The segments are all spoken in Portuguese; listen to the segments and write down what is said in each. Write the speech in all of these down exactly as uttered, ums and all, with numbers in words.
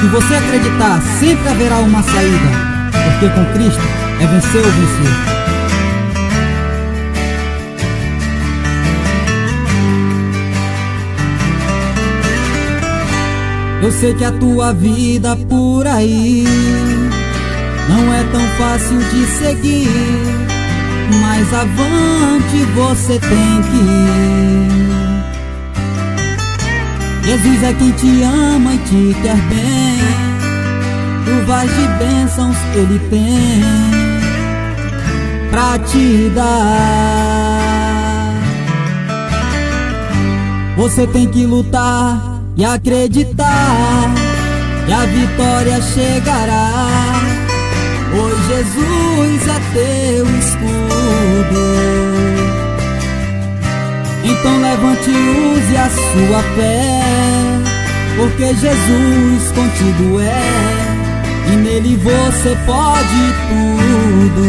Se você acreditar, sempre haverá uma saída, porque com Cristo é vencer ou vencer. Eu sei que a tua vida por aí não é tão fácil de seguir, mas avante você tem que ir. Jesus é quem te ama e te quer bem, chuvas de bênçãos Ele tem pra te dar. Você tem que lutar e acreditar que a vitória chegará, pois Jesus é teu escudo. Então levante e use a sua fé, porque Jesus contigo é, e nele você pode tudo.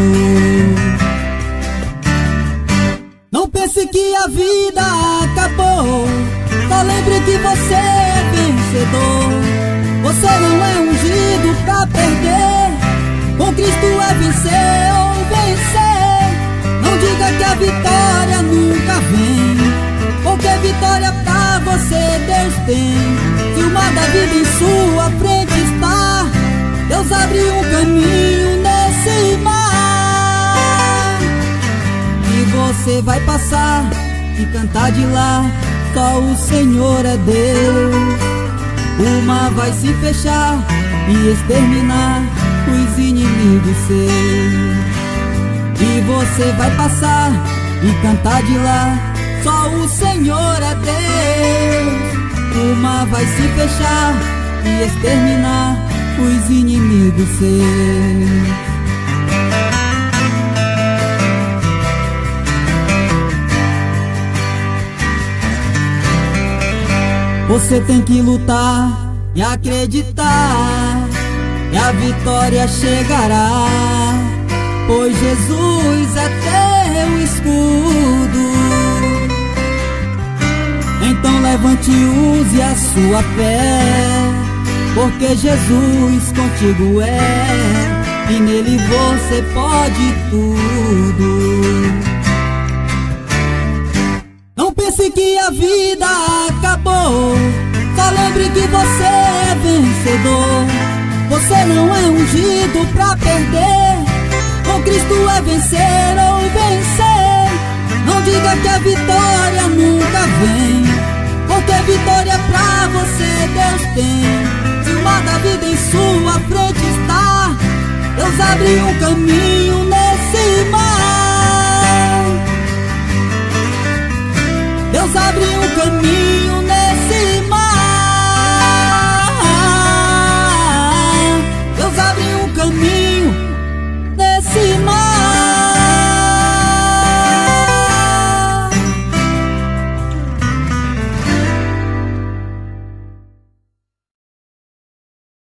Não pense que a vida acabou, só lembre que você é vencedor. Você não é ungido pra perder, com Cristo é vencer ou vencer. Não diga que a vitória nunca vem, porque vitória pra você Deus tem. Se o mar da vida em sua frente está, Deus abre um caminho nesse mar, e você vai passar e cantar de lá. Só o Senhor é Deus. O mar vai se fechar e exterminar os inimigos seus, e você vai passar e cantar de lá. Só o Senhor é Deus. O mar vai se fechar e exterminar os inimigos seus. Você tem que lutar e acreditar que a vitória chegará, pois Jesus é teu escudo. Então levante e use a sua fé, porque Jesus contigo é, e nele você pode tudo. Não pense que a vida acabou, só lembre que você é vencedor. Você não é ungido pra perder, com Cristo é vencer ou vencer. Não diga que a vitória nunca vem, porque vitória pra você Deus tem. Se o mar da vida em sua frente está, Deus abre um caminho